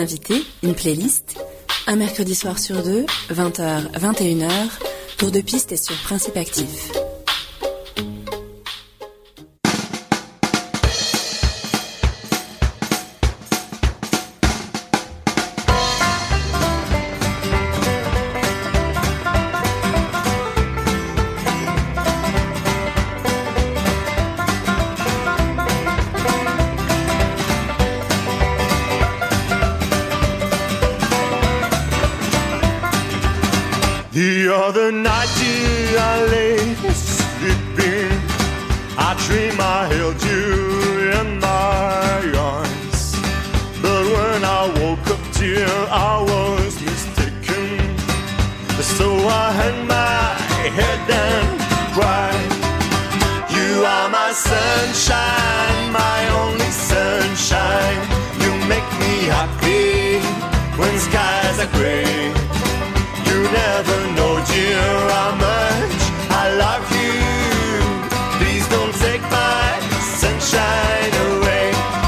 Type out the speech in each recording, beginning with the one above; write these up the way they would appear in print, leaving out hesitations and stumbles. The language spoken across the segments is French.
invité, une playlist. Un mercredi soir sur deux, 20h, 21h, tour de piste est sur Principe Actif. The other night, dear, I lay sleeping. I dream I held you in my arms. But when I woke up, dear, I was mistaken. So I hung my head and cried. You are my sunshine, my only sunshine. You make me happy when skies are gray. You never know, dear, how much I love you. Please don't take my sunshine away.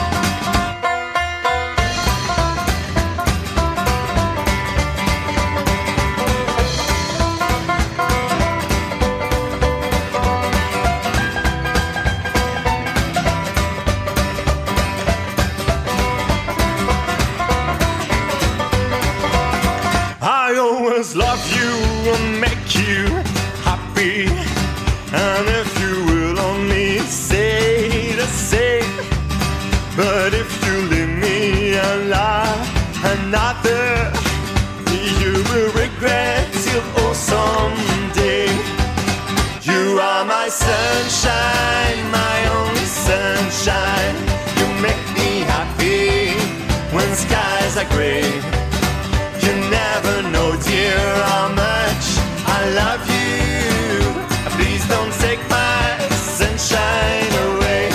I always love you and make you happy. And if you will only say the same. But if you leave me alive another, you will regret it all someday. You are my sunshine, my only sunshine. You make me happy when skies are gray. You never know, dear, how much I love you. Please don't take my sunshine away.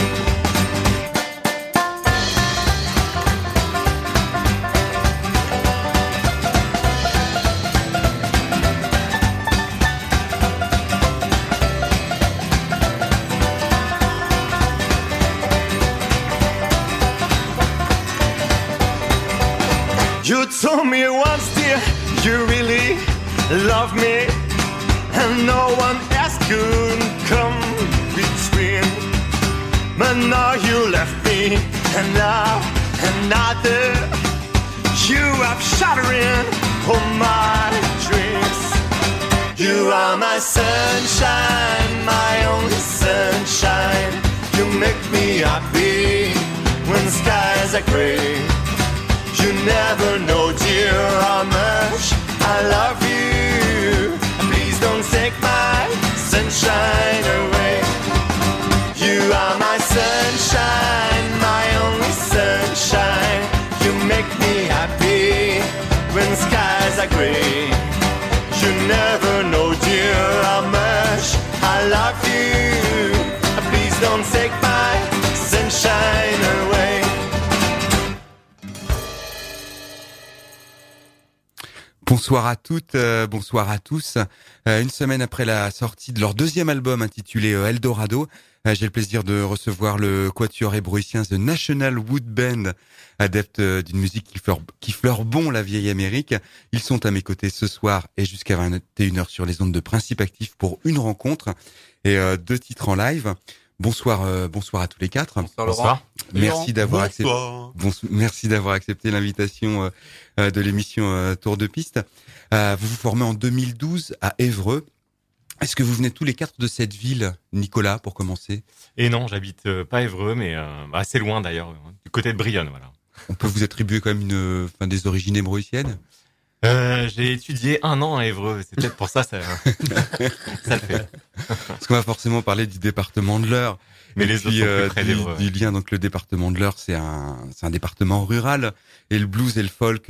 You told me once, dear, you really love me, and no one else could come between. But now you left me, and now another. You have shattering all my dreams. You are my sunshine, my only sunshine. You make me happy when skies are gray. You never know, dear, how much I love you. Please don't take my sunshine away. You are my sunshine, my only sunshine. You make me happy when skies are gray. You never know, dear, how much I love you. Please don't take my sunshine away. Bonsoir à toutes, bonsoir à tous. Une semaine après la sortie de leur deuxième album intitulé Eldorado, j'ai le plaisir de recevoir le quatuor hébroïcien The National Wood Band, adepte d'une musique qui fleure bon la vieille Amérique. Ils sont à mes côtés ce soir et jusqu'à 21h sur les ondes de Principe Actif pour une rencontre et 2 titres en live. Bonsoir, bonsoir à tous les 4. Bonsoir. Merci d'avoir accepté l'invitation de l'émission Tour de Piste. Vous vous formez en 2012 à Évreux. Est-ce que vous venez tous les 4 de cette ville, Nicolas, pour commencer? Et non, j'habite pas Évreux, mais assez loin d'ailleurs, du côté de Brionne, voilà. On peut vous attribuer quand même des origines hébroïciennes? J'ai étudié 1 an à Évreux, c'est peut-être pour ça, ça le fait. Parce qu'on va forcément parler du département de l'Eure. Mais les autres sont plus près d'Évreux. Du lien, donc le département de l'Eure, c'est un département rural. Et le blues et le folk,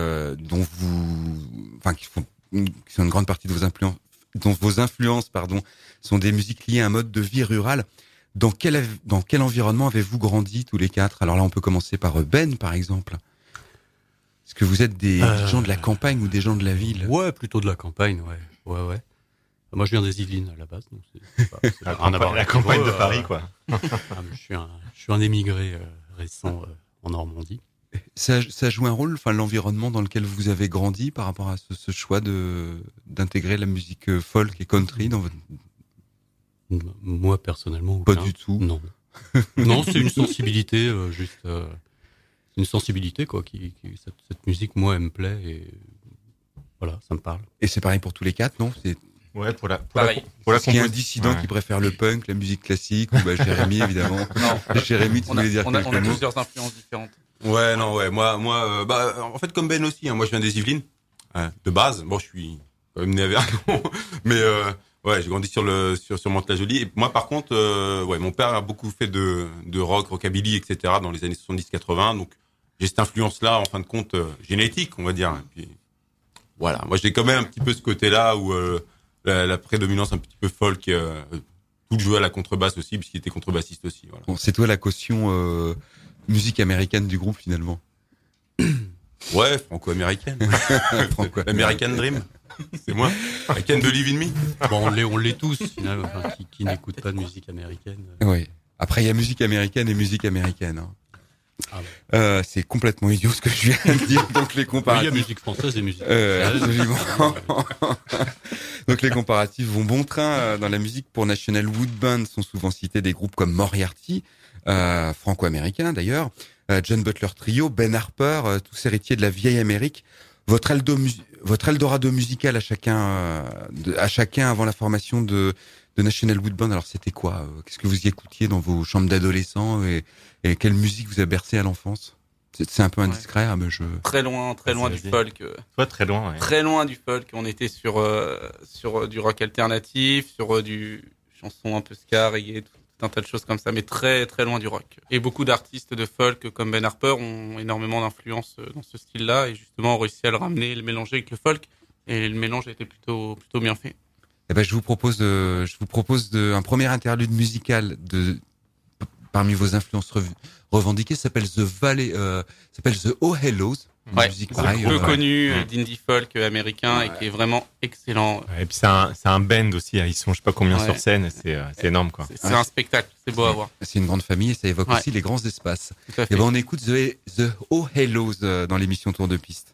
qui sont une grande partie de vos influences, dont vos influences, sont des musiques liées à un mode de vie rural. Dans quel environnement avez-vous grandi tous les 4? Alors là, on peut commencer par Ben, par exemple. Est-ce que vous êtes des gens de la campagne ou des gens de la ville? Ouais, plutôt de la campagne, ouais. Moi, je viens des Yvelines à la base, donc c'est la campagne de Paris, quoi. Je suis un émigré récent en Normandie. Ça joue un rôle, enfin l'environnement dans lequel vous avez grandi par rapport à ce choix d'intégrer la musique folk et country dans votre... Moi personnellement, Pas du tout. Non. Non, c'est une sensibilité, une sensibilité quoi. Cette musique, moi, elle me plaît et voilà, ça me parle. Et c'est pareil pour tous les quatre, non? Ouais, pour la Est-ce qu'il y a un dissident qui préfère le punk, la musique classique, ou Jérémy évidemment? Non. Jérémy, tu voulais dire on a quelques mots? plusieurs influences différentes. Ouais, non, ouais. Moi, en fait, comme Ben aussi. Moi, je viens des Yvelines de base. Bon, je suis quand même né à Vernon, mais ouais, j'ai grandi sur Mantes-la-Jolie. Et moi, par contre, ouais, mon père a beaucoup fait de rock, rockabilly, etc. dans les années 70-80. Donc, j'ai cette influence-là, en fin de compte, génétique, on va dire. Et puis, voilà. Moi, j'ai quand même un petit peu ce côté-là où la prédominance un petit peu folk. Tout le jeu à la contrebasse aussi, puisqu'il était contrebassiste aussi. Voilà. Bon, c'est toi la caution musique américaine du groupe finalement. Ouais, franco-américaine. Franco-américaine. American Dream. C'est moi. I can believe in me. Bon, on l'est tous, finalement, enfin, qui n'écoute pas de musique américaine. Oui. Après, il y a musique américaine et musique américaine. Hein. Ah bon. C'est complètement idiot ce que je viens de dire. Donc les Oui, il comparatifs. y a musique française et musique Absolument. Donc les comparatifs vont bon train. Dans la musique pour National Wood Band sont souvent cités des groupes comme Moriarty, franco-américain d'ailleurs, John Butler Trio, Ben Harper, tous héritiers de la vieille Amérique. Votre Eldorado musical à chacun avant la formation de National Wood Band. Alors c'était quoi? Qu'est-ce que vous y écoutiez dans vos chambres d'adolescents et quelle musique vous a bercé à l'enfance? C'est un peu indiscret, mais je... Très loin du folk. Toi, très loin, ouais. Très loin du folk. On était sur du rock alternatif, sur du chanson un peu ska, reggae, tout un tas de choses comme ça, mais très très loin du rock. Et beaucoup d'artistes de folk comme Ben Harper ont énormément d'influence dans ce style-là, et justement ont réussi à le ramener, le mélanger avec le folk, et le mélange a été plutôt bien fait. Eh ben, je vous propose un premier interlude musical parmi vos influences revendiquées, s'appelle The Oh Hellos. Ouais, musique c'est pareil, peu connu d'indie folk américain et qui est vraiment excellent. Ouais, et puis c'est un band aussi, ils sont je sais pas combien sur scène, c'est énorme quoi. C'est un spectacle, c'est beau à voir. C'est une grande famille et ça évoque aussi les grands espaces. Tout à fait. Et ben on écoute The Oh Hellos dans l'émission Tour de Piste.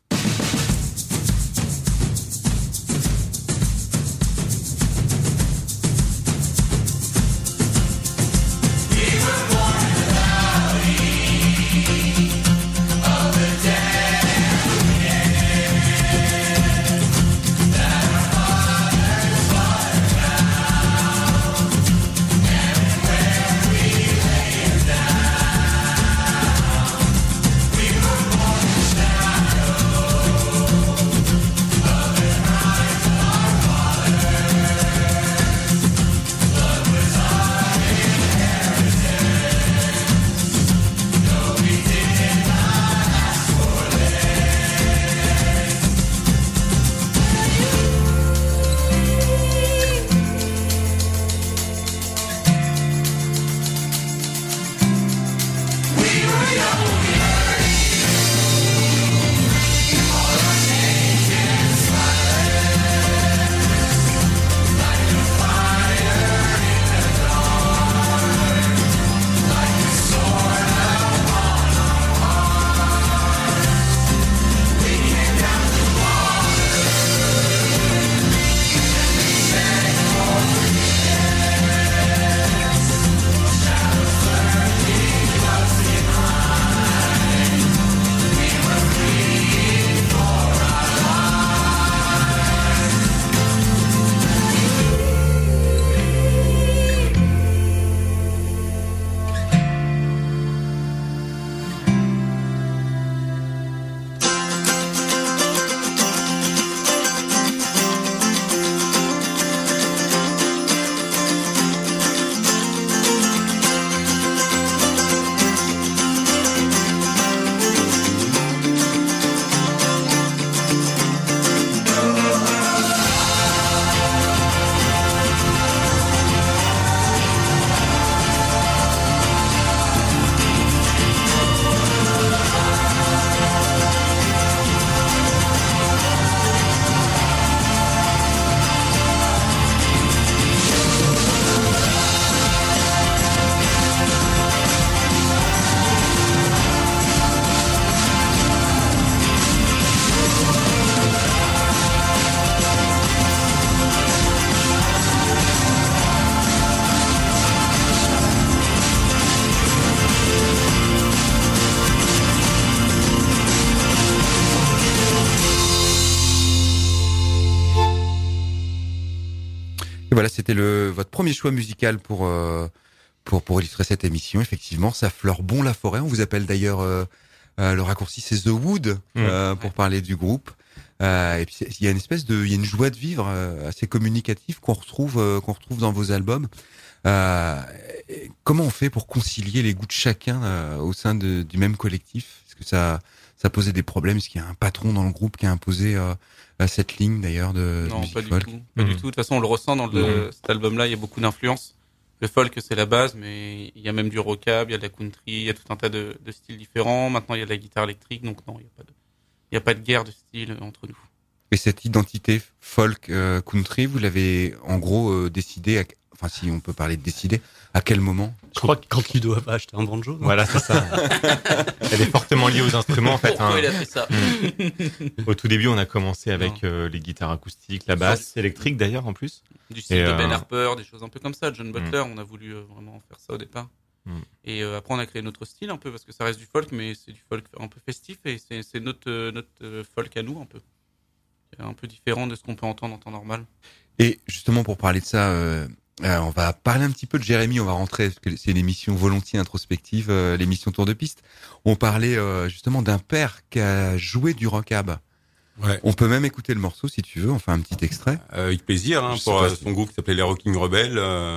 Et voilà, c'était votre premier choix musical pour illustrer cette émission. Effectivement, ça fleure bon la forêt. On vous appelle d'ailleurs le raccourci, c'est The Wood pour parler du groupe. Et puis il y a une joie de vivre assez communicative qu'on retrouve dans vos albums. Comment on fait pour concilier les goûts de chacun au sein du même collectif? Est-ce que ça posait des problèmes? Est-ce qu'il y a un patron dans le groupe qui a imposé cette ligne d'ailleurs de musique folk? Pas du tout. De toute façon, on le ressent dans cet album-là. Il y a beaucoup d'influences. Le folk, c'est la base, mais il y a même du rockab, il y a de la country, il y a tout un tas de styles différents. Maintenant, il y a de la guitare électrique, donc non, il n'y a pas de guerre de style entre nous. Et cette identité folk country, vous l'avez en gros décidé, enfin si on peut parler de décider, à quel moment? Je crois que quand Ludo a acheté un banjo. Voilà, c'est ça. Elle est fortement liée aux instruments en fait. Pourquoi il a fait ça? Au tout début, on a commencé avec les guitares acoustiques, la basse électrique d'ailleurs en plus. Du style de Ben Harper, des choses un peu comme ça. John Butler, on a voulu vraiment faire ça au départ. Et après, on a créé notre style un peu parce que ça reste du folk, mais c'est du folk un peu festif et c'est notre folk à nous un peu. Un peu différent de ce qu'on peut entendre en temps normal. Et justement, pour parler de ça, on va parler un petit peu de Jérémy. On va rentrer, parce que c'est une émission volontiers introspective, l'émission Tour de Piste. On parlait justement d'un père qui a joué du rockab. Ouais. On peut même écouter le morceau si tu veux. On fait un petit extrait. Avec plaisir, pour son groupe qui s'appelait les Rocking Rebels.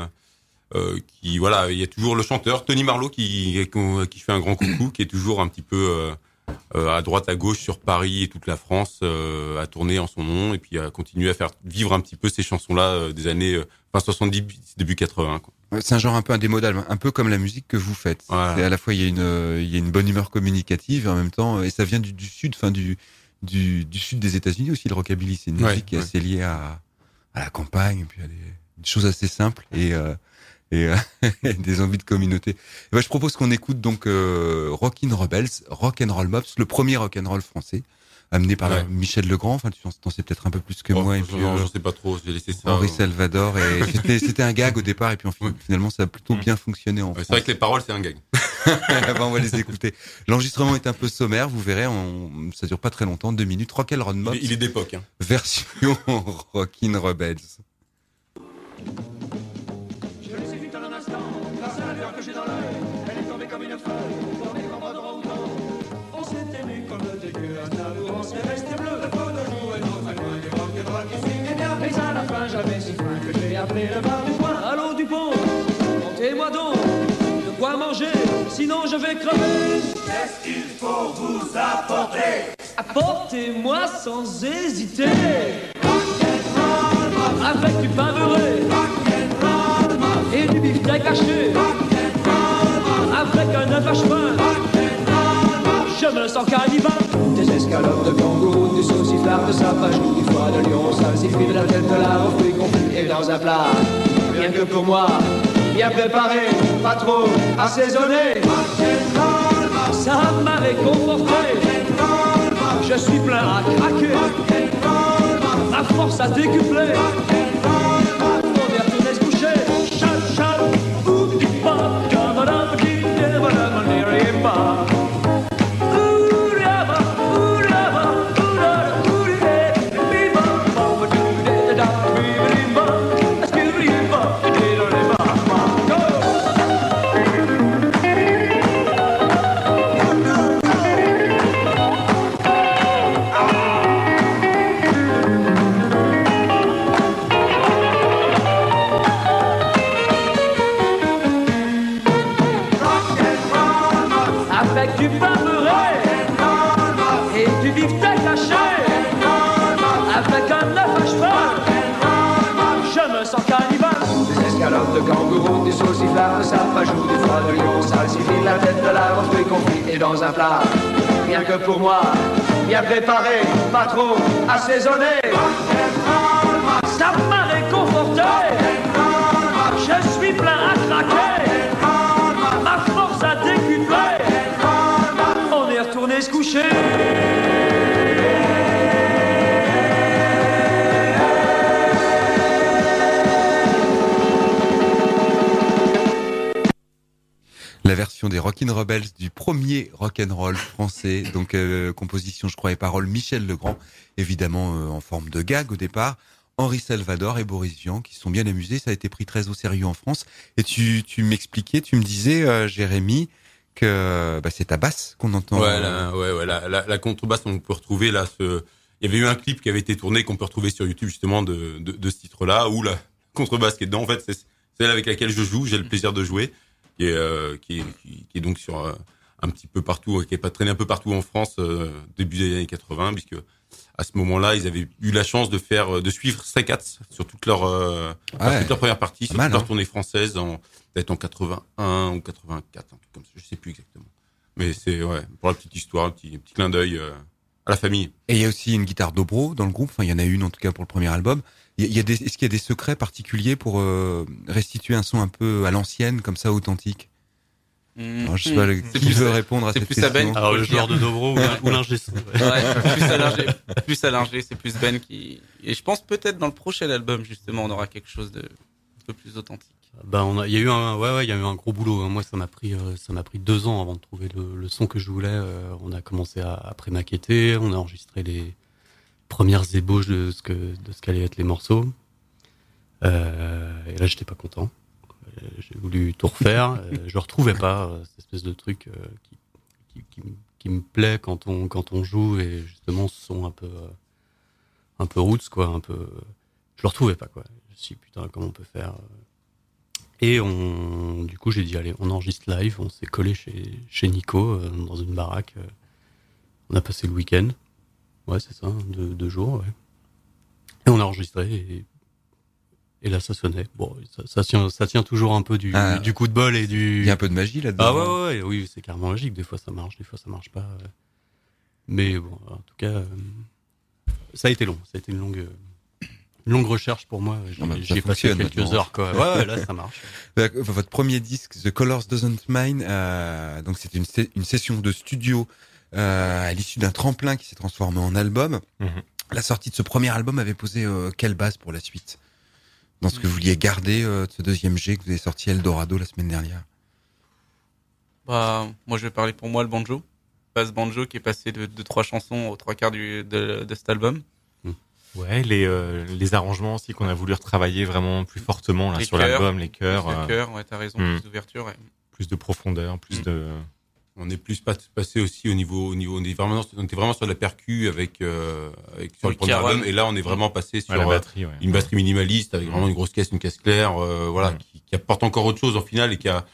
Qui voilà, il y a toujours le chanteur Tony Marlowe qui fait un grand coucou, qui est toujours un petit peu à droite à gauche sur Paris et toute la France, à tourner en son nom et puis à continuer à faire vivre un petit peu ces chansons-là des années fin 70 début 80. Quoi. C'est un genre un peu indémodable, un peu comme la musique que vous faites. Voilà. C'est à la fois il y a une bonne humeur communicative et en même temps et ça vient du sud, enfin du sud des États-Unis aussi, le rockabilly. C'est une musique qui est assez liée à la campagne et puis à des choses assez simples et des envies de communauté. Et ben, je propose qu'on écoute donc Rockin' Rebels, Rock'n'Roll Mops, le premier rock'n'roll français, amené par Michel Legrand. Enfin, tu en sais peut-être un peu plus que moi. Et puis j'en sais pas trop, j'ai laissé ça. Henri Salvador. Et c'était un gag au départ, et puis finalement, ça a plutôt bien fonctionné en France. C'est vrai que les paroles, c'est un gag. Ben, on va les écouter. L'enregistrement est un peu sommaire, vous verrez, ça dure pas très longtemps, 2 minutes. Rock'n'Roll Mops. Il est d'époque. Hein. Version Rockin' Rebels. J'avais si faim que j'ai appelé le bar du coin. Allô Dupont, montez-moi donc de quoi manger, sinon je vais crever. Qu'est-ce qu'il faut vous apporter? Apportez-moi sans hésiter avec du pain beurré et du beefsteak haché, avec un œuf à chemin. Je me sens cannibale. Des escalopes de kangourou, du sauciflard de sapajou, du foie de lion, salsifis, de la tête de la aux fruits confits et dans un plat. Rien que pour moi, bien préparé, pas trop assaisonné. Ça m'a réconforté. Je suis plein à craquer. Ma force a décuplé. On est retourné se coucher. Chal, chal, oupi, pop, gamadam, kidé, madame, nériba. Avec du pain beurré et du beefsteak haché, avec un œuf à cheval, je me sens cannibale. Des escalopes de kangourou, du sauciflard de sapajou, du foie de lion, salsifis, la tête de la aux fruits confits et dans un plat. Rien que pour moi, bien préparé, pas trop assaisonné. Ça m'a réconforté. Je suis plein à craquer. Ma force a décuplé. On est retourné se coucher. La version des Rockin' Rebels du premier rock'n'roll français, donc composition, je crois, et paroles Michel Legrand, évidemment en forme de gag au départ. Henri Salvador et Boris Vian qui se sont bien amusés. Ça a été pris très au sérieux en France. Et tu m'expliquais, tu me disais, Jérémy, que c'est ta basse qu'on entend. Ouais, la contrebasse, on peut retrouver là. Il y avait eu un clip qui avait été tourné qu'on peut retrouver sur YouTube justement de ce titre-là, où la contrebasse qui est dedans, en fait, c'est celle avec laquelle je joue. J'ai le plaisir de jouer, qui est donc sur un petit peu partout, qui est pas traîné un peu partout en France début des années 80, puisque à ce moment-là, ils avaient eu la chance de suivre Stray Cats sur toute leur première partie, sur toute leur tournée française, peut-être en 81 ou 84, un truc comme ça, je sais plus exactement. Mais c'est pour la petite histoire, un petit clin d'œil à la famille. Et il y a aussi une guitare dobro dans le groupe. Enfin, il y en a une en tout cas pour le premier album. Est-ce qu'il y a des secrets particuliers pour restituer un son un peu à l'ancienne, comme ça, authentique? Alors, je sais pas, qui veut répondre à cette question? Alors, le joueur de dobro ou l'ingé son. Plus à l'ingé, c'est plus Ben qui... Et je pense peut-être dans le prochain album, justement, on aura quelque chose de un peu plus authentique. Il y a eu un gros boulot. Moi, ça m'a pris 2 ans avant de trouver le son que je voulais. On a commencé à pré-maqueter, on a enregistré les premières ébauches de ce qu'allaient être les morceaux. Et là, j'étais pas content. J'ai voulu tout refaire. Je retrouvais pas cette espèce de truc qui me plaît quand on joue, et justement ce son un peu roots, quoi, un peu. Je le retrouvais pas, quoi. Je me suis dit, putain, comment on peut faire? Et du coup, j'ai dit, allez, on enregistre live. On s'est collé chez Nico dans une baraque. On a passé le week-end. Ouais, c'est ça, 2 jours. Ouais. Et on a enregistré. Et là, ça sonnait. Bon, ça tient toujours un peu du coup de bol et du. Il y a un peu de magie là-dedans. Ah ouais, oui, c'est carrément magique. Des fois, ça marche, des fois, ça marche pas. Mais bon, en tout cas, ça a été long. Ça a été une longue recherche pour moi. J'ai passé quelques heures, quoi. Ouais, là, ça marche. Votre premier disque, The Colors Doesn't Mine, donc c'était une session de studio à l'issue d'un tremplin qui s'est transformé en album. Mm-hmm. La sortie de ce premier album avait posé quelle base pour la suite? Dans ce que vous vouliez garder de ce deuxième G que vous avez sorti Eldorado la semaine dernière? Moi, je vais parler pour moi, le banjo. Basse banjo qui est passé de 3 chansons aux 3/4 de cet album. Ouais, les arrangements aussi qu'on a voulu retravailler vraiment plus fortement là, sur l'album, les chœurs. Les chœurs, ouais, t'as raison, plus d'ouverture. Ouais. Plus de profondeur, plus de... On est plus passé aussi au niveau, on était vraiment sur la percu avec sur le premier album, et là on est vraiment passé sur la batterie, une batterie minimaliste avec vraiment une grosse caisse, une caisse claire, qui apporte encore autre chose en final, et qui a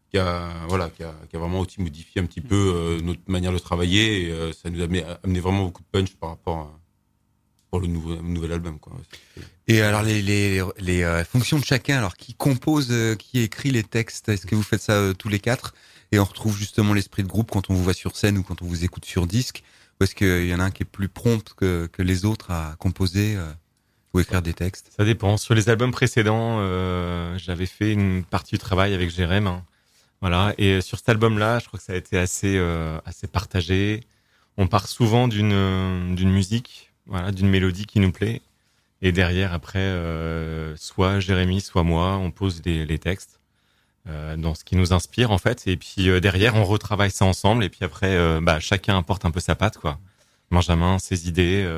vraiment aussi modifié un petit peu notre manière de travailler, et ça nous a amené vraiment beaucoup de punch par rapport pour le nouvel album, quoi. Et alors les fonctions de chacun, alors qui compose, qui écrit les textes, est-ce que vous faites ça tous les 4? Et on retrouve justement l'esprit de groupe quand on vous voit sur scène ou quand on vous écoute sur disque? Ou est-ce qu'il y en a un qui est plus prompt que les autres à composer ou écrire des textes? Ça dépend. Sur les albums précédents, j'avais fait une partie du travail avec Jérém. Voilà. Et sur cet album-là, je crois que ça a été assez partagé. On part souvent d'une musique, voilà, d'une mélodie qui nous plaît. Et derrière, après, soit Jérémy, soit moi, on pose les textes. Dans ce qui nous inspire en fait, et puis derrière on retravaille ça ensemble, et puis après chacun apporte un peu sa patte, quoi. Benjamin ses idées,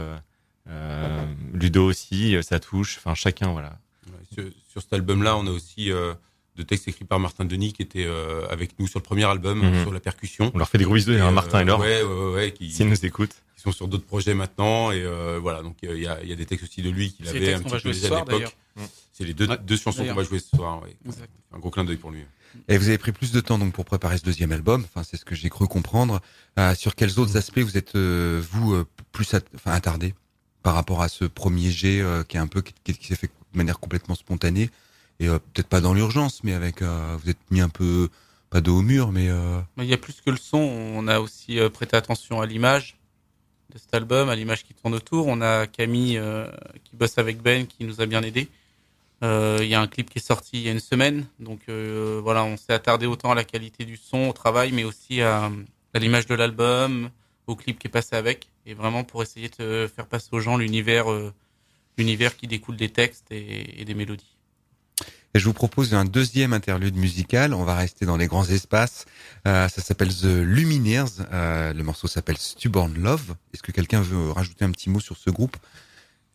Ludo aussi sa touche, enfin chacun, voilà. Sur cet album là on a aussi de textes écrits par Martin Denis qui était avec nous sur le premier album, sur la percussion. On leur fait des gros bisous, Martin et Laure, s'ils nous écoutent. Ils sont sur d'autres projets maintenant, et voilà, donc il y a des textes aussi de lui qu'il avait un petit peu à l'époque. C'est les deux chansons qu'on va jouer ce soir. Ouais. Un gros clin d'œil pour lui. Et vous avez pris plus de temps donc pour préparer ce deuxième album. Enfin, c'est ce que j'ai cru comprendre. Sur quels autres aspects vous êtes plus attardé par rapport à ce premier G qui s'est fait de manière complètement spontanée, et peut-être pas dans l'urgence, mais avec vous êtes mis un peu pas dos au mur, mais il y a plus que le son. On a aussi prêté attention à l'image de cet album, à l'image qui tourne autour. On a Camille qui bosse avec Ben, qui nous a bien aidé. Il y a un clip qui est sorti il y a une semaine, donc voilà, on s'est attardé autant à la qualité du son, au travail, mais aussi à l'image de l'album, au clip qui est passé avec, et vraiment pour essayer de faire passer aux gens l'univers qui découle des textes et des mélodies. Et je vous propose un deuxième interlude musical. On va rester dans les grands espaces. Ça s'appelle The Lumineers. Le morceau s'appelle Stubborn Love. Est-ce que quelqu'un veut rajouter un petit mot sur ce groupe?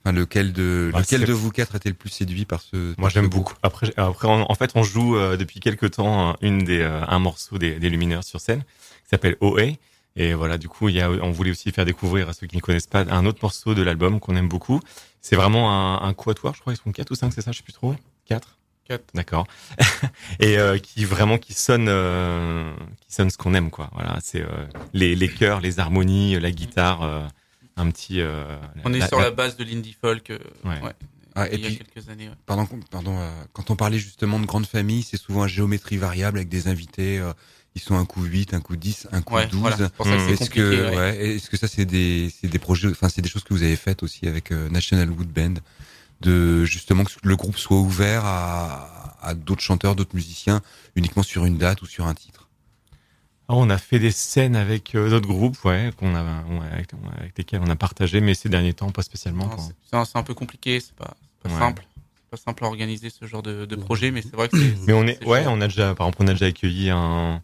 Enfin, lequel de vous quatre était le plus séduit par ce? Moi, j'aime beaucoup. Après, en fait, on joue depuis quelques temps un morceau des Lumineurs sur scène qui s'appelle OA. Et voilà, du coup, on voulait aussi faire découvrir à ceux qui ne connaissent pas un autre morceau de l'album qu'on aime beaucoup. C'est vraiment un quatuor, je crois, ils sont 4 ou 5, c'est ça, je sais plus trop. 4. D'accord. Et qui sonne ce qu'on aime, quoi. Voilà, c'est les chœurs, les harmonies, la guitare, un petit. On est sur la base de l'indie folk. Ouais. Et il y a puis, quelques années. Ouais. Pardon. Quand on parlait justement de grande famille, c'est souvent à géométrie variable avec des invités. Ils sont un coup 8, un coup 10, un coup 12. Voilà, c'est pour ça que c'est compliqué. Est-ce que ça c'est des projets, enfin c'est des choses que vous avez faites aussi avec National Wood Band, de justement que le groupe soit ouvert à d'autres chanteurs, d'autres musiciens, uniquement sur une date ou sur un titre? Alors, on a fait des scènes avec d'autres groupes, avec lesquels on a partagé, mais ces derniers temps pas spécialement. Non, c'est un peu compliqué, c'est pas simple. C'est pas simple à organiser ce genre de projet, mais c'est vrai que c'est. Mais on a déjà, par exemple, accueilli un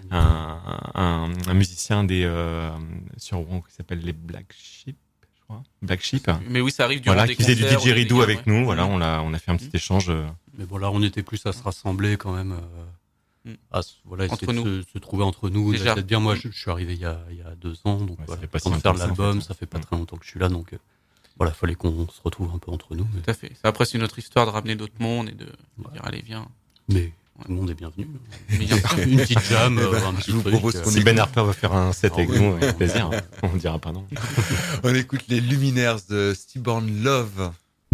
musicien sur Rouen qui s'appelle les Black Sheep, je crois. Black Sheep. Mais oui, ça arrive durant des qui faisait du concerts, didgeridoo avec nous. Voilà, on a fait un petit échange. Mais bon, là, on était plus à se rassembler quand même. Entre nous. Se trouver entre nous. Déjà. Bien, moi, je suis arrivé il y a 2 ans, donc ça fait pas si de faire l'album, en fait. ça fait pas très longtemps que je suis là, donc voilà, fallait qu'on se retrouve un peu entre nous. Mais... Tout à fait. Après, c'est une autre histoire de ramener d'autres mondes et de dire allez, viens. Mais tout le monde est bienvenu. Bien sûr. Une petite jam, un petit je vous truc. propose qu'on Si Ben Harper veut faire un set avec nous, avec plaisir, on ne dira pas non. On écoute les Luminaires de Stillborn Love.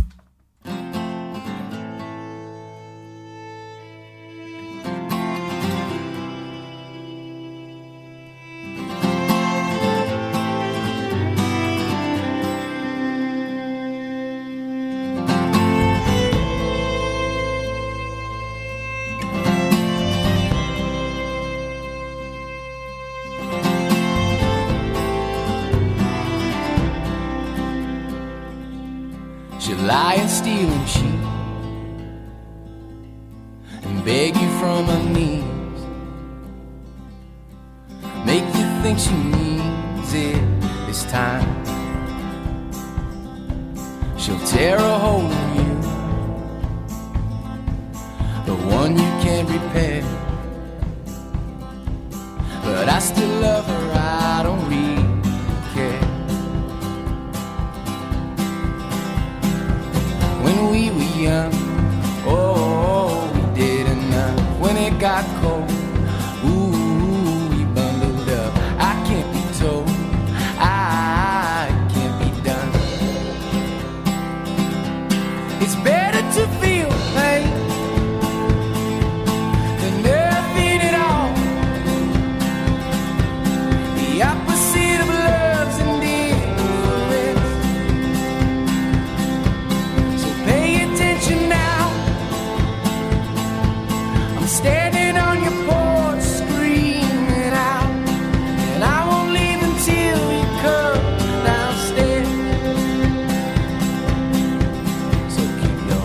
She'll lie and steal and cheat and beg you from her knees, make you think she means it this time. She'll tear a hole in you, the one you can't repair. But I still love her, I don't really care. When we were young, oh, we did enough. When it got cold, ooh, we bundled up. I can't be told, I can't be done. It's better to feel pain than nothing at all. The opposite of love's indifference. Pay attention now. I'm standing on your porch screaming out, and I won't leave until you come downstairs. So keep your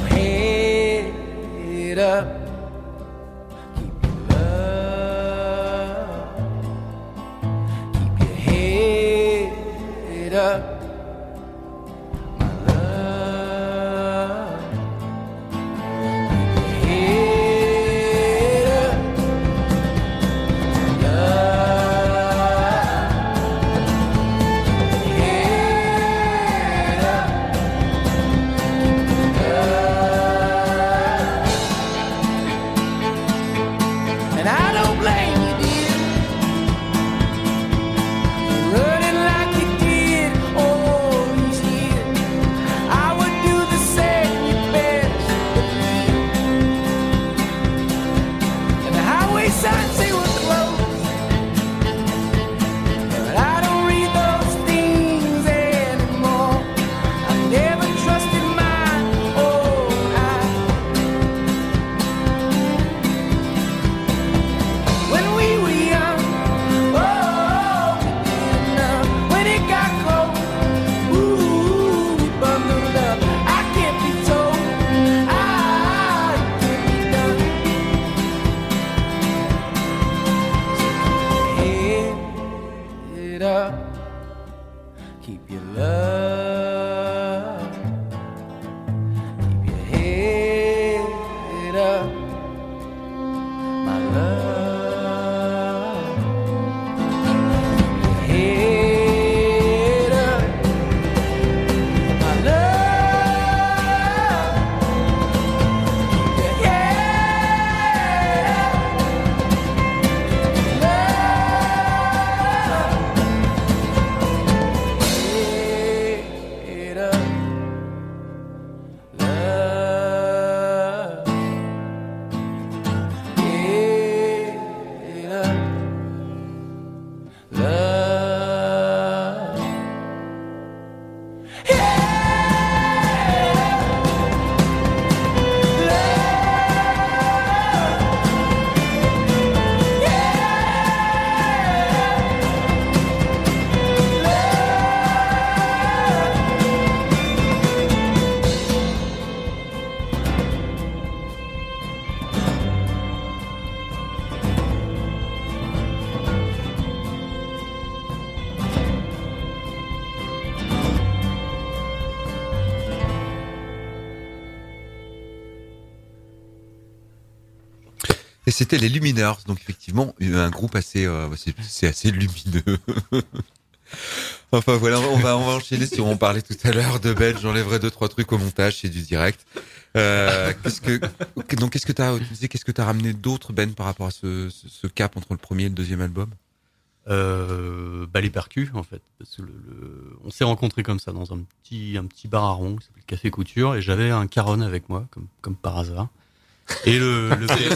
Et c'était les Luminers, donc effectivement un groupe assez, c'est assez lumineux. Enfin voilà, on va enchaîner sur. On parlait tout à l'heure de Belge. J'enlèverai 2-3 trucs au montage, c'est du direct. Qu'est-ce que t'as ramené d'autres, Ben, par rapport à ce cap entre le premier et le deuxième album? Les percus en fait, parce que on s'est rencontrés comme ça dans un petit bar à Ronde qui s'appelle Café Couture, et j'avais un Caron avec moi comme par hasard. Et le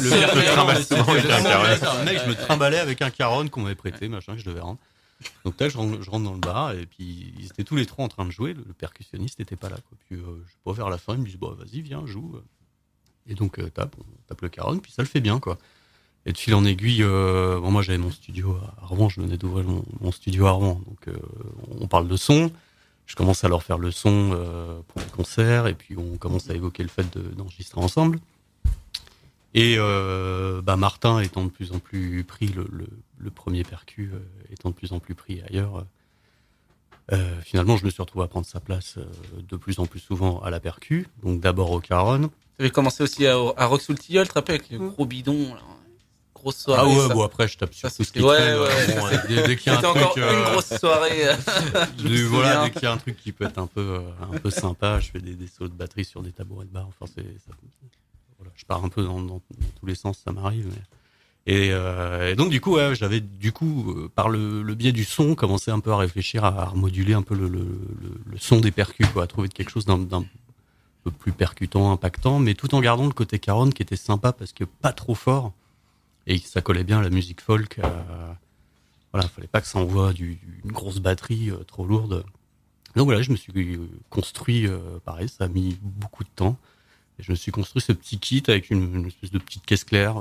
mec, je me trimballais avec un Caron qu'on m'avait prêté, machin, que je devais rendre. Donc là, je rentre dans le bar, et puis ils étaient tous les trois en train de jouer. Le percussionniste n'était pas là, quoi. Puis je sais pas, vers la fin, ils me disent vas-y, viens, joue. Et donc on tape le Caron, puis ça le fait bien, quoi. Et de fil en aiguille, moi j'avais mon studio à Rouen, je venais d'ouvrir mon studio à Rouen, donc on parle de son. Je commence à leur faire le son pour les concerts, et puis on commence à évoquer le fait d'enregistrer ensemble. Et Martin étant de plus en plus pris, le premier percu étant de plus en plus pris ailleurs, finalement je me suis retrouvé à prendre sa place de plus en plus souvent à la percu, donc d'abord au Caron. Tu avais commencé aussi à Rock sous le Tilleul, tu te rappelles, avec les gros bidons là. Grosse soirée. Ah ouais, bon après je tape sur tout ce qui traîne. Dès qu'il y a un truc, encore une grosse soirée. Voilà, dès qu'il y a un truc qui peut être un peu sympa, je fais des sauts de batterie sur des tabourets de bar. Enfin voilà, je pars un peu dans tous les sens, ça m'arrive. Et donc du coup, j'avais par le biais du son commencé un peu à réfléchir à moduler un peu le son des percus, quoi, à trouver quelque chose d'un peu plus percutant, impactant, mais tout en gardant le côté Caron qui était sympa parce que pas trop fort. Et ça collait bien à la musique folk. Voilà, fallait pas que ça envoie une grosse batterie trop lourde. Donc voilà, je me suis construit, pareil, ça a mis beaucoup de temps. Et je me suis construit ce petit kit avec une espèce de petite caisse claire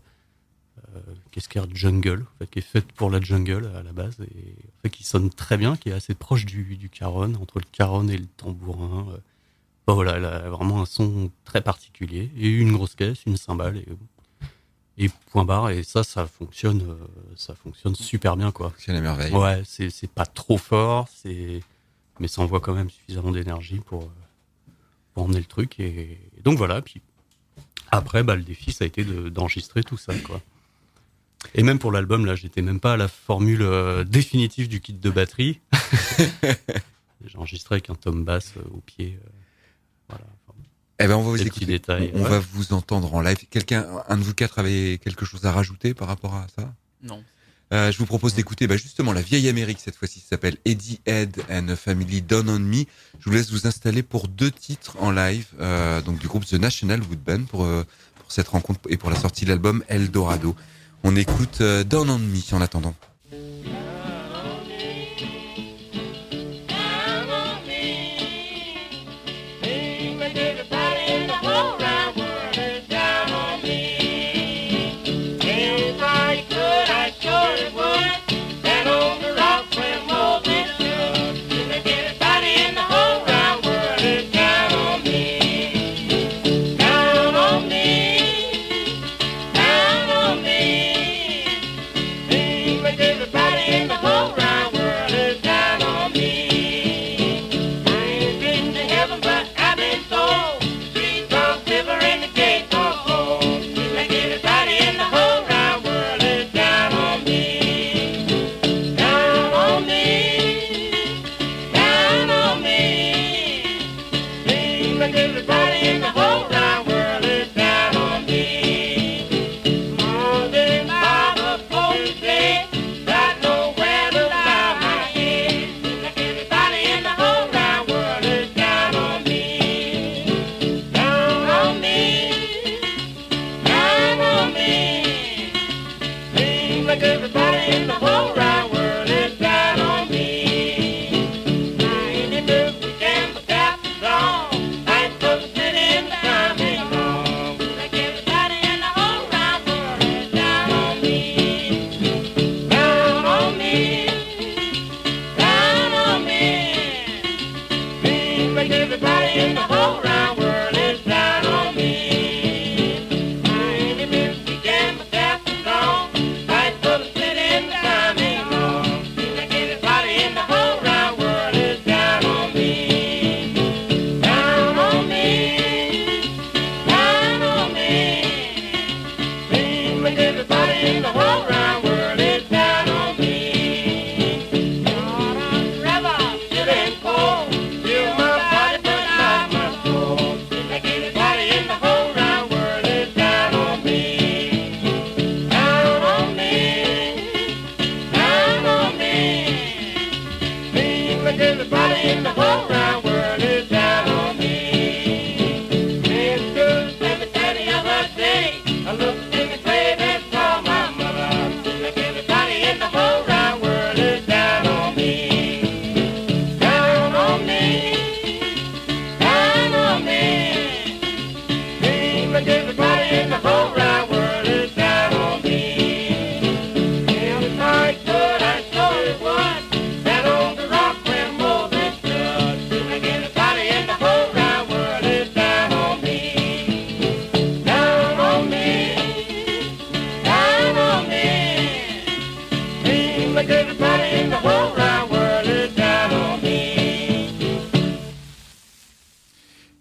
jungle, en fait, qui est faite pour la jungle à la base, et en fait, qui sonne très bien, qui est assez proche du Caron, entre le Caron et le tambourin. Voilà, elle a vraiment un son très particulier. Et une grosse caisse, une cymbale, et point barre, et ça fonctionne super bien, quoi. C'est la merveille. Ouais, c'est pas trop fort, mais ça envoie quand même suffisamment d'énergie pour emmener le truc, et donc voilà. Puis après, le défi, ça a été d'enregistrer tout ça, quoi. Et même pour l'album, là, j'étais même pas à la formule définitive du kit de batterie. J'ai enregistré avec un tom bass au pied, voilà. Eh ben, on va vous écouter. Détails, on va vous entendre en live. Un de vous quatre avait quelque chose à rajouter par rapport à ça? Non. Je vous propose d'écouter justement la vieille Amérique, cette fois-ci, ça s'appelle Eddie Head and Family Down on Me. Je vous laisse vous installer pour 2 titres en live, donc du groupe The National Wood Band pour cette rencontre et pour la sortie de l'album Eldorado. On écoute Down on Me en attendant.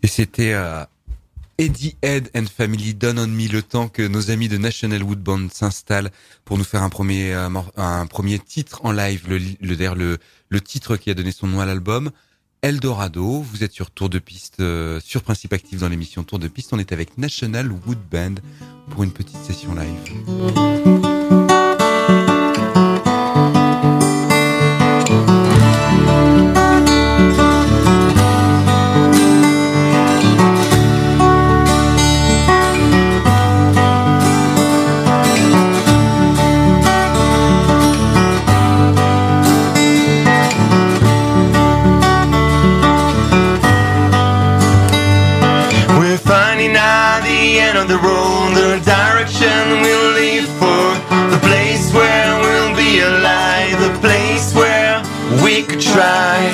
Et c'était Eddie Head and Family, Done on Me, le temps que nos amis de National Wood Band s'installent pour nous faire un premier titre en live, le titre qui a donné son nom à l'album, Eldorado. Vous êtes sur Tour de Piste, sur Principe Actif dans l'émission Tour de Piste. On est avec National Wood Band pour une petite session live. The road, the direction we'll leave for, the place where we'll be alive, the place where we could try.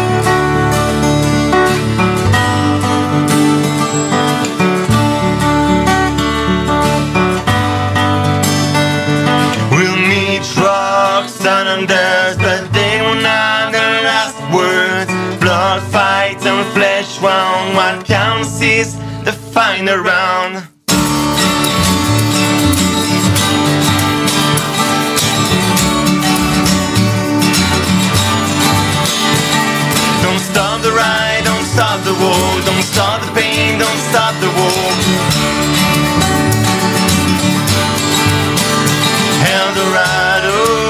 We'll meet rocks, sun and dust, but they will not the last words. Blood fights and flesh wound, what counts is the final round. Stop the ride, don't stop the war, don't stop the pain, don't stop the war. Eldorado.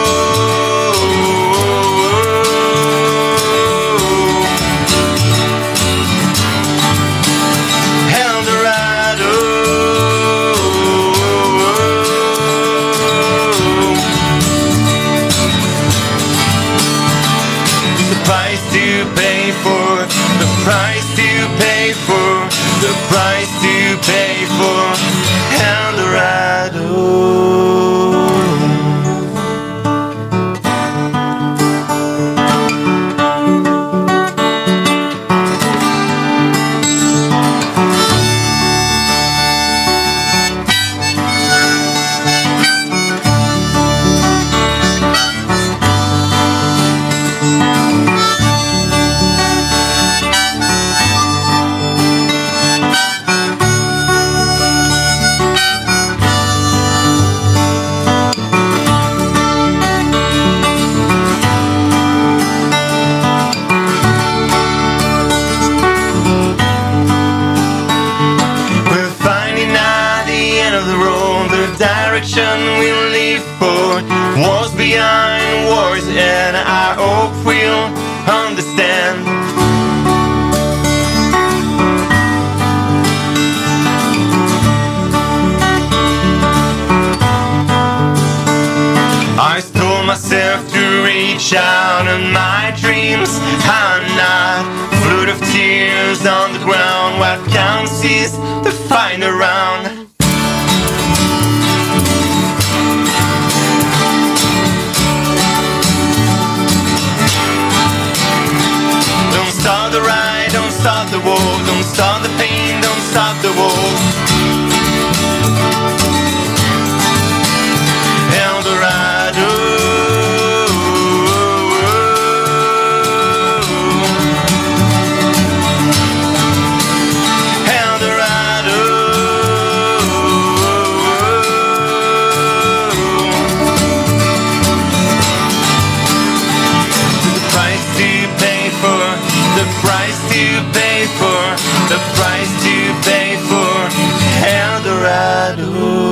Price to pay for, the price to pay for Eldorado. We'll live for wars behind wars, and I hope we'll understand. I told myself to reach out, and my dreams are not a flood of tears on the ground. What counts is the final round. Stop the ride, don't stop the war, don't stop the pain, don't stop the war. Eldorado. Eldorado. The price to pay for, the price to pay for, the price to pay for Eldorado.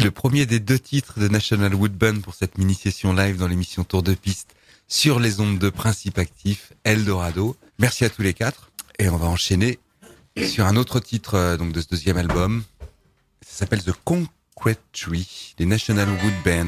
le premier des 2 titres de National Wood Band pour cette mini-session live dans l'émission Tour de Piste sur les ondes de Principe Actif, Eldorado. Merci à tous les 4 et on va enchaîner sur un autre titre donc de ce 2e album. Ça s'appelle The Concrete Tree, des National Wood Band.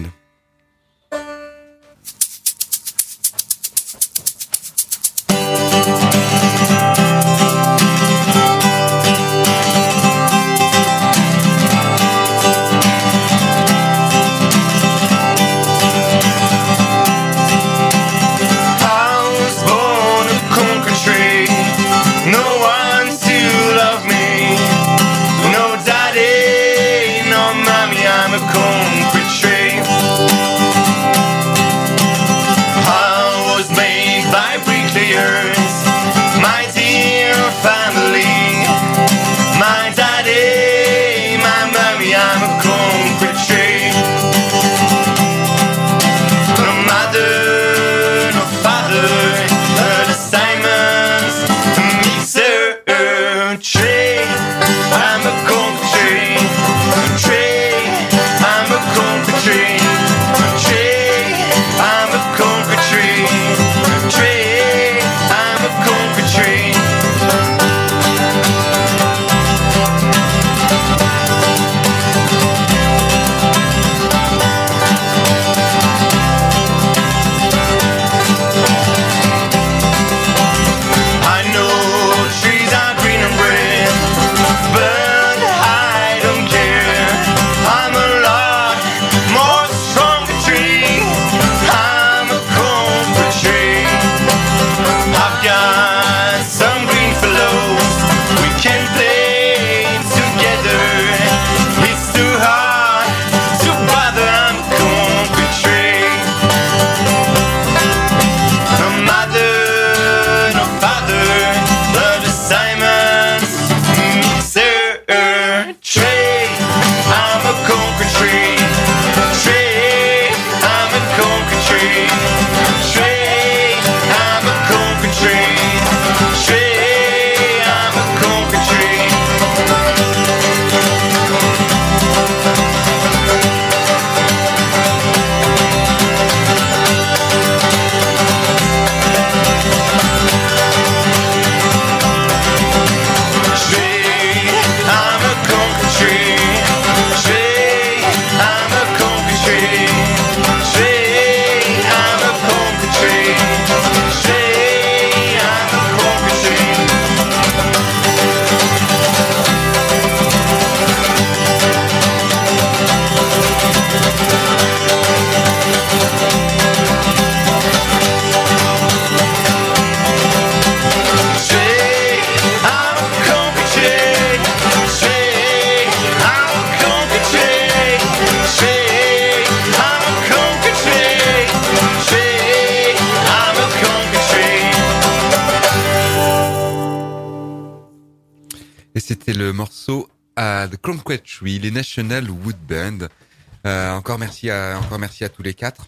C'était le morceau à The Concrete Tree, les National Wood Band. Encore merci à tous les 4.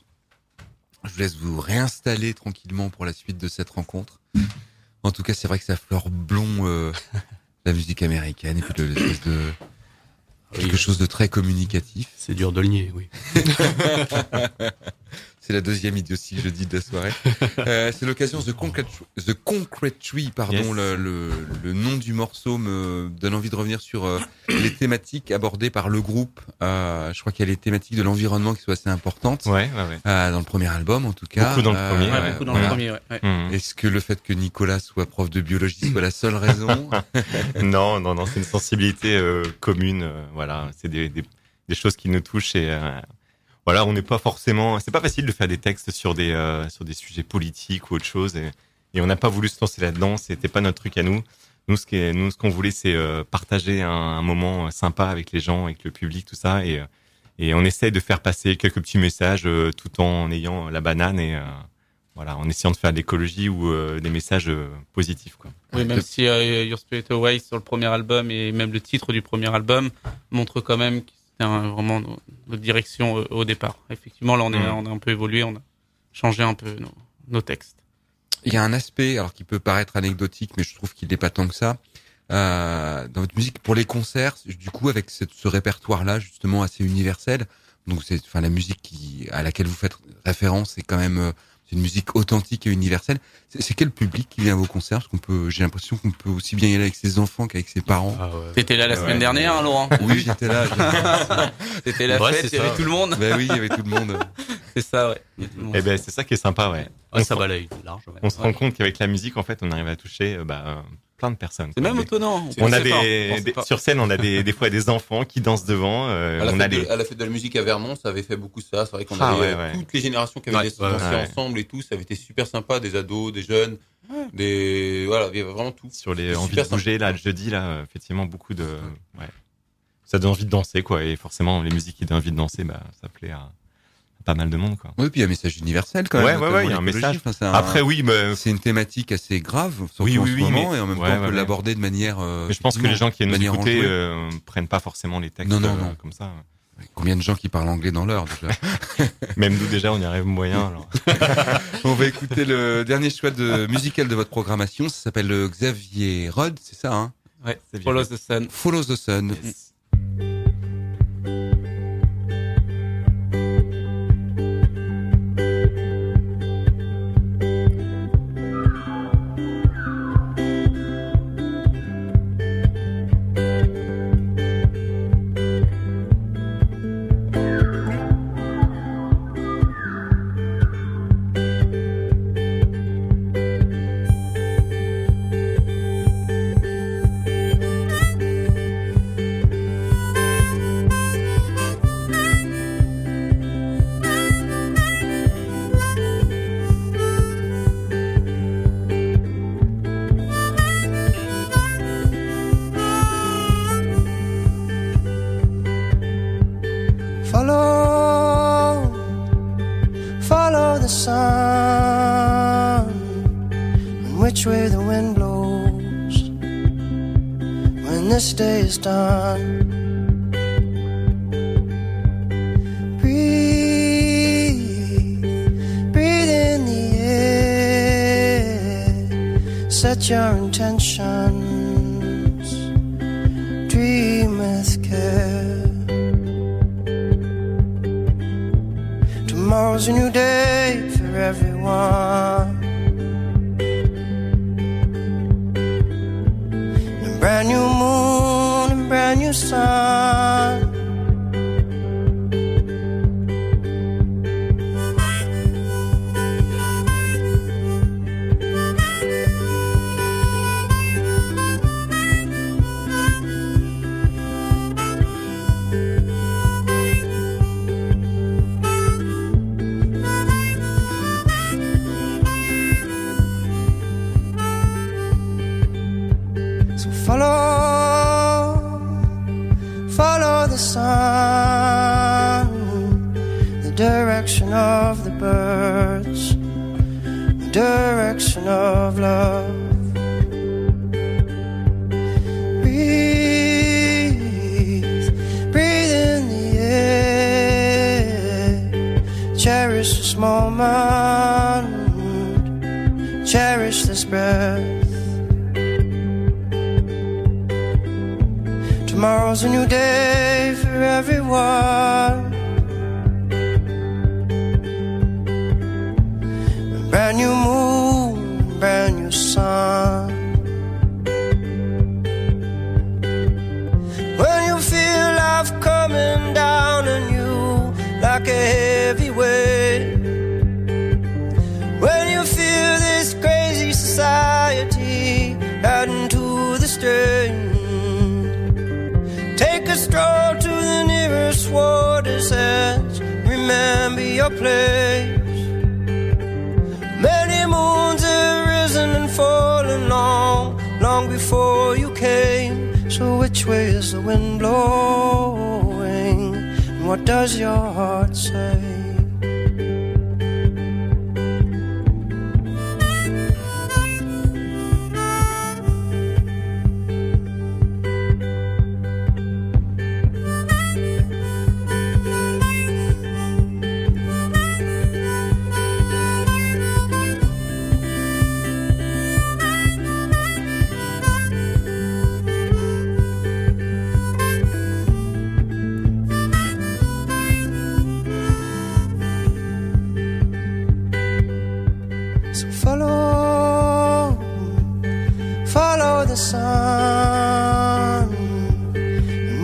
Je vous laisse vous réinstaller tranquillement pour la suite de cette rencontre. En tout cas, c'est vrai que ça fleure blond la musique américaine et puis l'espèce de quelque chose de très communicatif. C'est dur de le nier, oui. C'est la 2e idiotie jeudi de la soirée. C'est l'occasion, The Concrete Tree, pardon, yes. le nom du morceau me donne envie de revenir sur les thématiques abordées par le groupe. Je crois qu'il y a les thématiques de l'environnement qui sont assez importantes. Ouais. Dans le premier album, en tout cas. Beaucoup dans le premier. Beaucoup dans le premier, ouais. Est-ce que le fait que Nicolas soit prof de biologie soit la seule raison? Non, c'est une sensibilité commune. Voilà, c'est des choses qui nous touchent et voilà, on n'est pas forcément. C'est pas facile de faire des textes sur des sujets politiques ou autre chose et on n'a pas voulu se lancer là-dedans. C'était pas notre truc à nous. Nous, ce qu'on voulait, c'est partager un moment sympa avec les gens, avec le public, tout ça et on essaye de faire passer quelques petits messages tout en ayant la banane et voilà, en essayant de faire de l'écologie ou des messages positifs, quoi. Oui, même si Your Spirit Away sur le premier album et même le titre du premier album montre quand même que c'était vraiment notre direction au départ. Effectivement, là, on a un peu évolué, on a changé un peu nos textes. Il y a un aspect, alors qui peut paraître anecdotique, mais je trouve qu'il n'est pas tant que ça. dans votre musique pour les concerts, du coup avec ce répertoire-là justement assez universel. Donc la musique à laquelle vous faites référence, c'est quand même c'est une musique authentique et universelle. C'est quel public qui vient à vos concerts? Parce j'ai l'impression qu'on peut aussi bien y aller avec ses enfants qu'avec ses parents. Ah ouais. T'étais là la semaine dernière, hein, Laurent? Oui, j'étais là. C'était la fête, il y avait tout le monde. Ben oui, il y avait tout le monde. C'est ça, ouais. Il y a tout le monde. Et ben c'est ça qui est sympa, ouais. Ça balaye large. Ouais. On se rend compte qu'avec la musique, en fait, on arrive à toucher plein de personnes. C'est même étonnant. On a sur scène, on a des fois des enfants qui dansent devant. À la fête de la musique à Vernon, ça avait fait beaucoup ça. C'est vrai qu'on avait toutes les générations qui avaient dansé ensemble et tout. Ça avait été super sympa, des ados, des jeunes, il y avait vraiment tout. Sur les envies de bouger là, le jeudi là, effectivement beaucoup de, ça donne envie de danser quoi. Et forcément, les musiques qui donnent envie de danser, ça plaît à pas mal de monde quoi. Oui, puis il y a un message universel quand même. Ouais, il y a un message. Après c'est une thématique assez grave surtout en ce moment et en même temps on peut l'aborder de manière mais je pense que les gens qui nous écouter prennent pas forcément les textes comme ça. Combien de gens qui parlent anglais dans l'heure déjà? Même nous déjà on y arrive moyen alors. On va écouter le dernier choix musical de votre programmation, ça s'appelle Xavier Rudd, c'est ça hein? Ouais, Follow the Sun. Follow the Sun. Yes. Follow the sun, and which way the wind blows when this day is done. Breathe in the air, set your intentions, dream with care. Tomorrow's a new day for everyone, a brand new moon and brand new sun. Follow the sun, the direction of the birds, the direction of love. Breathe in the air, cherish this moment, cherish this breath. Tomorrow's a new day for everyone, a brand new moon, a brand new sun. When you feel life coming down on you like a heavy weight, when you feel this crazy society adding to the strain, take a stroll to the nearest water's edge. Remember your place. Many moons have risen and fallen long before you came. So which way is the wind blowing? And what does your heart say?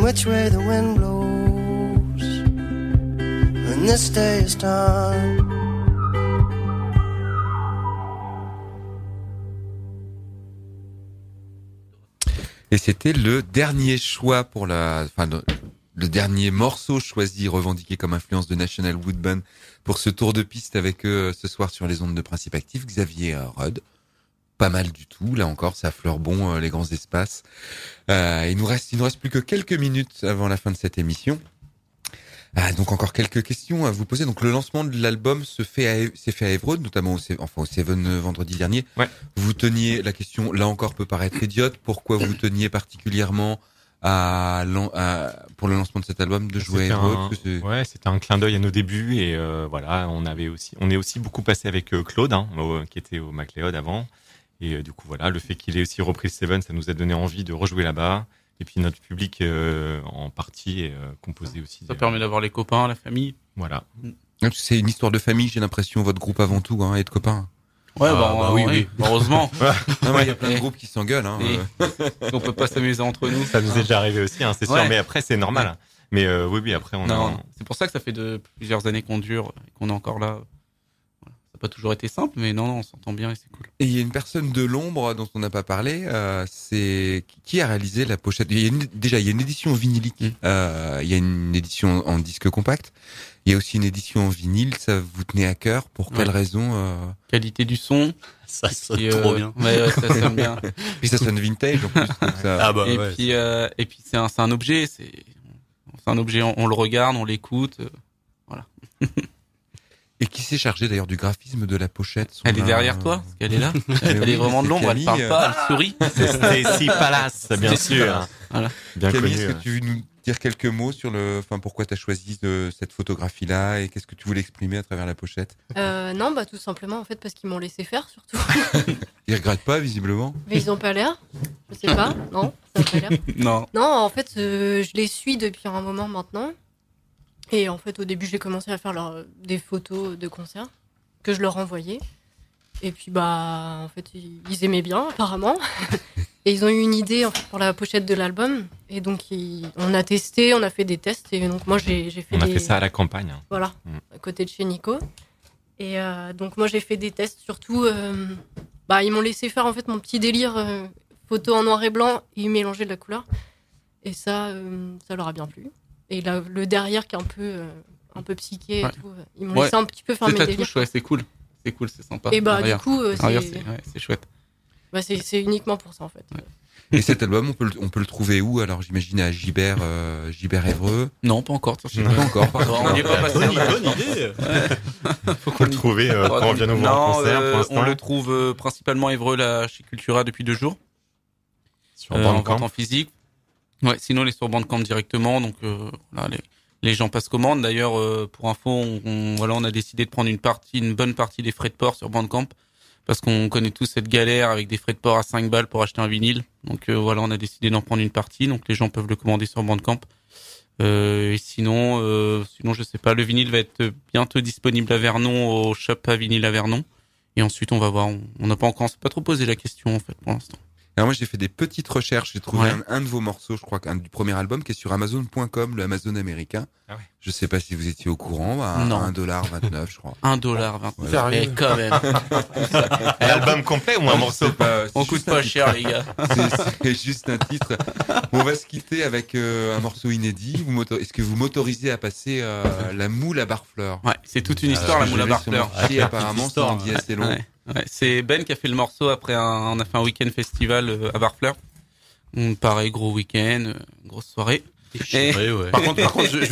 and which way the wind blows when this day is done. Et c'était le dernier choix pour le dernier morceau choisi, revendiqué comme influence de National Wood Band pour ce tour de piste avec eux ce soir sur les ondes de Principe Actif, Xavier Rudd. Pas mal du tout, là encore, ça affleure bon les grands espaces. Il nous reste plus que quelques minutes avant la fin de cette émission. Donc encore quelques questions à vous poser. Donc le lancement de l'album s'est fait à Évreux, notamment au Seven vendredi dernier. Ouais. Vous teniez, la question là encore peut paraître idiote, pourquoi vous teniez particulièrement pour le lancement de cet album de jouer à Évreux? Ouais, c'était un clin d'œil à nos débuts et voilà, on est aussi beaucoup passé avec Claude, qui était au MacLeod avant. Et du coup voilà, le fait qu'il ait aussi repris Seven, ça nous a donné envie de rejouer là-bas. Et puis notre public en partie est composé aussi. Ça permet d'avoir les copains, la famille. Voilà. C'est une histoire de famille, j'ai l'impression, votre groupe avant tout, et de copains. Ouais, oui. Heureusement. Non, mais il y a plein de groupes qui s'engueulent. On peut pas s'amuser entre nous. Ça nous est déjà arrivé aussi, c'est sûr. Mais après, c'est normal. Ouais. Mais oui, après, c'est pour ça que ça fait plusieurs années qu'on dure et qu'on est encore là. Ça n'a pas toujours été simple, mais non, on s'entend bien et c'est cool. Et il y a une personne de l'ombre dont on n'a pas parlé, c'est qui a réalisé la pochette. Il y a une édition vinylique. Il y a une édition en disque compact. Il y a aussi une édition en vinyle. Ça vous tenait à cœur. Pour quelle raison? Qualité du son. Ça sonne trop bien. Ouais, ça sonne bien. Puis ça sonne vintage en plus. Ça... Et puis c'est un objet. C'est un objet. On le regarde, on l'écoute. Voilà. Et qui s'est chargé d'ailleurs du graphisme de la pochette? Elle est derrière toi, parce qu'elle est là. Elle est vraiment de l'ombre, elle parle pas, elle sourit. C'est Stacy Palace, bien sûr. Voilà. Bien Camille, est-ce que tu veux nous dire quelques mots sur pourquoi tu as choisi cette photographie-là et qu'est-ce que tu voulais exprimer à travers la pochette? Non, tout simplement, en fait, parce qu'ils m'ont laissé faire, surtout. Ils regrettent pas, visiblement? Mais ils ont pas l'air. Je sais pas. Non, ça a pas l'air. Non, en fait, je les suis depuis un moment maintenant. Et en fait, au début, j'ai commencé à faire des photos de concerts que je leur envoyais. Et puis, en fait, ils aimaient bien, apparemment. Et ils ont eu une idée en fait, pour la pochette de l'album. Et donc, on a testé, on a fait des tests. Et donc, moi, j'ai fait On a fait ça à la campagne. Voilà, à côté de chez Nico. Et donc, moi, j'ai fait des tests. Surtout, ils m'ont laissé faire en fait mon petit délire photo en noir et blanc et mélanger de la couleur. Et ça leur a bien plu. Et le derrière qui est un peu psyché et tout. Ils m'ont laissé un petit peu faire mes délires. Touche, c'est cool. C'est cool, c'est sympa. Et du coup, c'est chouette. C'est uniquement pour ça en fait. Ouais. Et cet album, on peut le trouver où? Alors j'imagine à Gibert Évreux. Non, pas encore. Pas encore. On n'y est pas passé. Bonne idée. Faut qu'on le trouve quand on vient nous voir en concert. Pour l'instant. On le trouve principalement à Évreux là chez Cultura depuis 2 jours. Sur Bandcamp. En physique. Ouais, sinon, les sur Bandcamp directement. Donc, les gens passent commande. D'ailleurs, pour info, on a décidé de prendre une bonne partie des frais de port sur Bandcamp. Parce qu'on connaît tous cette galère avec des frais de port à 5 balles pour acheter un vinyle. Donc, on a décidé d'en prendre une partie. Donc, les gens peuvent le commander sur Bandcamp. Et sinon, je sais pas, le vinyle va être bientôt disponible à Vernon, au shop à vinyle à Vernon. Et ensuite, on va voir. On n'a pas encore, on s'est pas trop posé la question, en fait, pour l'instant. Alors moi j'ai fait des petites recherches, j'ai trouvé un de vos morceaux, je crois du premier album qui est sur Amazon.com, le Amazon américain. Ah ouais. Je sais pas si vous étiez au courant, non. $1,29 je crois. $1,29. Ouais. Quand même. L'album complet ou un morceau? On coûte pas cher les gars. C'est juste un titre. On va se quitter avec un morceau inédit. Est-ce que vous m'autorisez à passer la moule à Barfleur? Ouais, c'est toute une histoire la moule à Barfleur. Apparemment ça en dit assez long. Ouais, c'est Ben qui a fait le morceau après on a fait un week-end festival à Barfleur. Pareil, gros week-end, grosse soirée. Par contre,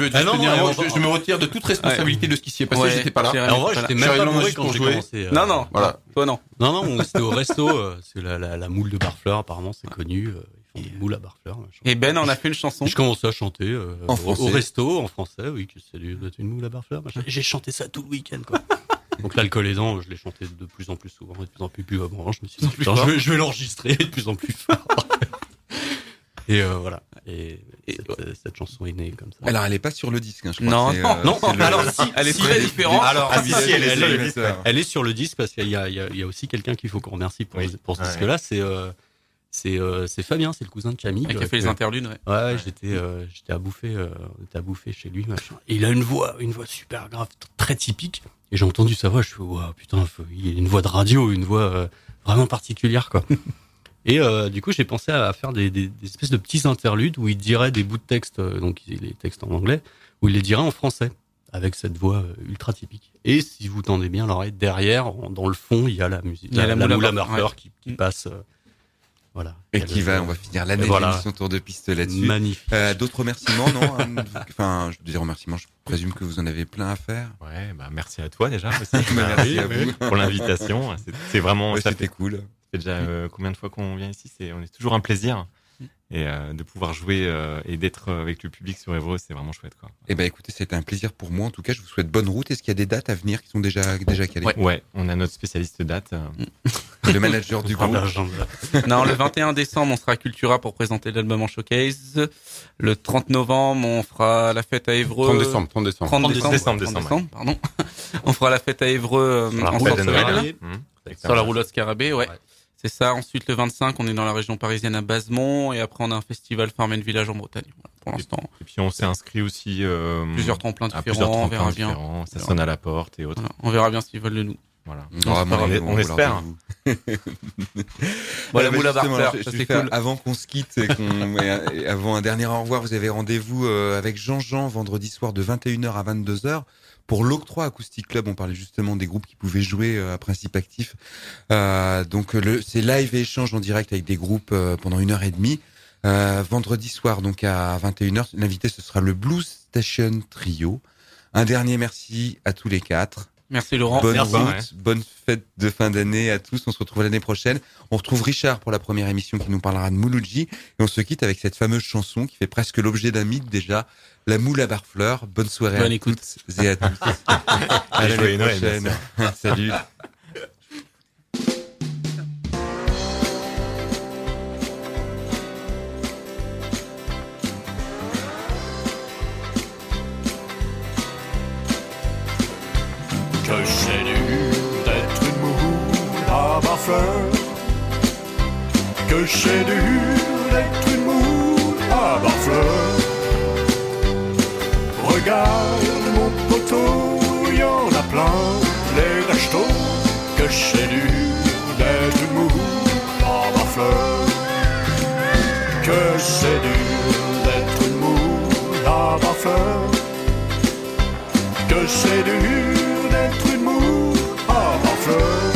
je me retire de toute responsabilité de ce qui s'y est passé. J'étais pas là. En vrai, j'étais même pas bourré quand j'ai commencé. Non, voilà. Toi non. Non, c'était au resto. C'est la moule de Barfleur, apparemment, c'est connu. Ils font des moules à Barfleur. Et Ben, on a fait une chanson. Je commençais à chanter au resto, en français, oui, que c'est une moule à Barfleur. J'ai chanté ça tout le week-end, quoi. Donc l'alcool aidant, je l'ai chanté de plus en plus souvent, de plus en plus buvablement. Je me suis dit, je vais l'enregistrer de plus en plus fort. Et voilà. Et cette chanson est née comme ça. Alors elle est pas sur le disque, je crois. Non. Alors si, elle est très différente. Alors elle est sur le disque parce qu'il y a aussi quelqu'un qu'il faut qu'on remercie pour ce disque-là. C'est C'est Fabien, c'est le cousin de Camille. Qui a fait les interludes, ouais. Ouais, j'étais à bouffer chez lui, machin. Et il a une voix super grave, très typique. Et j'ai entendu sa voix, je fais, waouh, putain, il a une voix de radio, une voix vraiment particulière, quoi. Et du coup, j'ai pensé à faire des espèces de petits interludes où il dirait des bouts de texte, donc les textes en anglais, où il les dirait en français, avec cette voix ultra typique. Et si vous tendez bien l'oreille, derrière, dans le fond, il y a la musique, il y a la moule à Murphy qui passe. Voilà. Et on va finir l'année de l'émission Tour de Piste là-dessus. Magnifique. D'autres remerciements, non? Enfin, je veux dire remerciements, je présume que vous en avez plein à faire. Ouais, merci à toi déjà aussi. Merci à vous pour l'invitation. C'est vraiment, c'était cool. Ça fait déjà combien de fois qu'on vient ici? On est toujours un plaisir. Et de pouvoir jouer et d'être avec le public sur Évreux, c'est vraiment chouette, quoi. Eh ben, écoutez, c'était un plaisir pour moi. En tout cas, je vous souhaite bonne route. Est-ce qu'il y a des dates à venir qui sont déjà calées? Ouais, on a notre spécialiste date. Le manager du groupe. Non, le 21 décembre, on sera à Cultura pour présenter l'album en showcase. Le 30 novembre, on fera la fête à Évreux. 30 décembre, pardon. On fera la fête à Évreux en sorcellerie. Sur la roulotte Scarabée, ouais. C'est ça. Ensuite, le 25, on est dans la région parisienne à Basemont. Et après, on a un festival Farm and Village en Bretagne. Voilà, pour l'instant. Et puis, on s'est inscrit aussi plusieurs tremplins différents. On verra bien. Ça sonne à la porte et autres. Voilà. On verra bien s'ils veulent de nous. Voilà. On espère. Voilà, moule à Barter, c'est cool. Avant qu'on se quitte et avant un dernier au revoir, vous avez rendez-vous avec Jean-Jean vendredi soir de 21h à 22h. Pour l'Octroi Acoustic Club, on parlait justement des groupes qui pouvaient jouer à principe actif. Donc c'est live et échange en direct avec des groupes pendant 1h30. Vendredi soir, donc à 21h, l'invité ce sera le Blues Station Trio. Un dernier merci à tous les quatre. Merci Laurent. Bonne route, bonne fête de fin d'année à tous. On se retrouve l'année prochaine. On retrouve Richard pour la première émission qui nous parlera de Mouloudji. Et on se quitte avec cette fameuse chanson qui fait presque l'objet d'un mythe déjà. La moule à Barfleur. Bonne soirée à toutes et à tous. À l'année prochaine. Salut. Que c'est dur d'être une moule à Barfleur. Que c'est dur d'être une moule à Barfleur. Regarde mon poteau, y en a plein, les rachetots. Que c'est dur d'être une moule à Barfleur. Que c'est dur d'être une moule à Barfleur. Que c'est dur d'être une moule à Barfleur.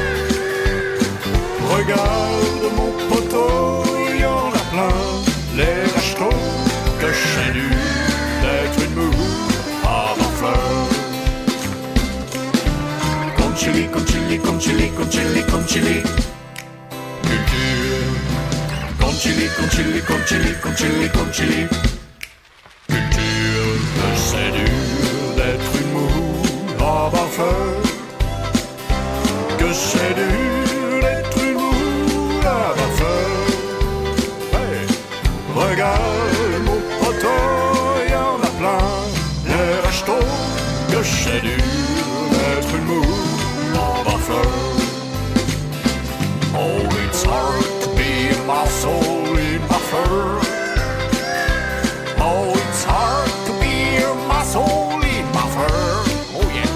Regarde mon poteau, y en a plein, les rachetots. Que c'est dur d'être une moule à Barfleur. Concili, concili, concili, concili, concili. Culture. Concili, concili, concili, concili, concili. Culture. Que c'est dur d'être une moule à Barfleur. Que c'est dur d'être une moule à Barfleur. Hey. Regarde mon poteau, y en a plein, les rachetots. Que c'est dur d'être une moule à Barfleur. Oh, it's hard to be a muscle in Barfleur. Oh, it's hard to be a muscle in Barfleur. Oh yeah.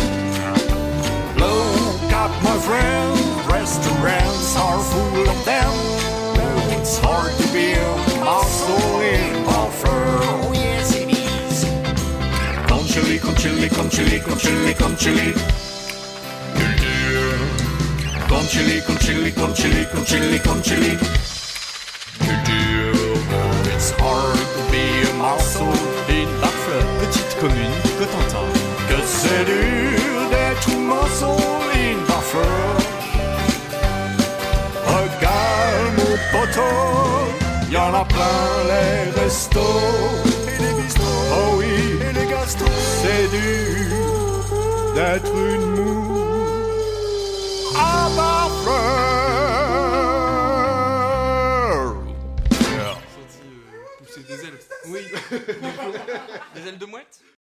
Look at my friends, restaurants are full of them. Oh, it's hard to be a muscle in Barfleur. Oh yes it is. Concili, concili, concili, concili, concili. Culture. Concili, concili, concili, concili, concili. Culture. Oh, it's hard to be a muscle in Barfleur. Petite commune du Cotentin. Que c'est dur d'être une muscle in Barfleur. Regarde mon poteau, y en a plein les restos. Et les bistrots. Oh oui, et les gastros. C'est dur d'être une moule à Barfleur. Pousser des ailes. Oui. Des ailes de mouette.